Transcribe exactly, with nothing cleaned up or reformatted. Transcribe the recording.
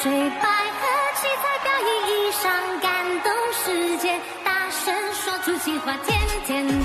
水百合七彩表演衣裳，感动世界，大声说出情话，甜甜。